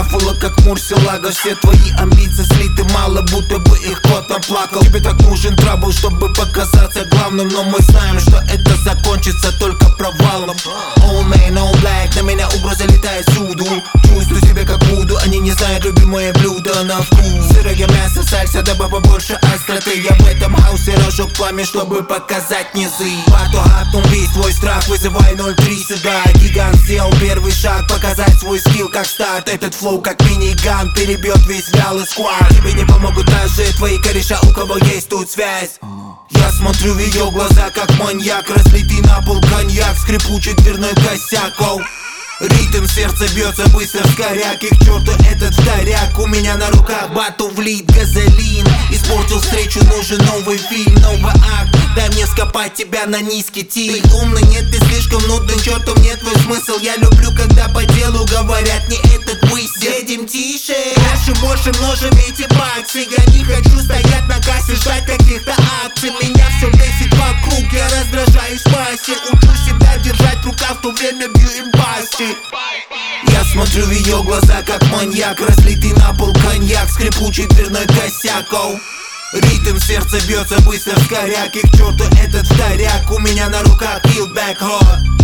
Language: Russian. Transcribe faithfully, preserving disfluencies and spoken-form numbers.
кафула, как Мурсилага. Все твои амбиции слиты, мало, будто бы их кот оплакал. Тебе так нужен трабл, чтобы показаться главным, но мы знаем, что это закончится только провалом. All man, all black, на меня угроза летает всюду. Чувствую себя как Вуду, они не знают любимое блюдо на вкус. Сырое мясо, сальса, добавь побольше остроты. Я в этом хаусе разжег пламя, чтобы показать низы. Парту хапнул весь твой страх, вызывай ноль три сюда. Гигант сделал первый шаг, показать свой скилл как старт. Этот флоу как миниган перебьет весь вялый сквад. Тебе не помогут даже твои кореша, у кого есть тут связь. Я смотрю в ее глаза, как маньяк. Разлитый на пол коньяк, скрипучий дверной косяк. Оу. Ритм сердца бьется быстро в коряк. И к черту этот вторяк. У меня на руках бату влит газолин. Испортил встречу, нужен новый фильм, новый акт. Дай мне скопать тебя на низкий тиль. Ты умный, нет, ты слишком нудный, чертом нет твой смысл. Я люблю, когда по делу говорят не этот выстрел. Едем тише, дальше больше множим эти баксы. Я не хочу стоять на кассе, ждать каких-то акций. Меня все бесит вокруг, я раздражаюсь в массе. Учу себя держать в руках, в то время бью импасти. Я смотрю в ее глаза, как маньяк. Разлитый на пол коньяк, скрипучий дверной косяк. Оу. Ритм сердца бьется быстро в коряк. И к черту этот вторяк. У меня на руках Kill Back Hard.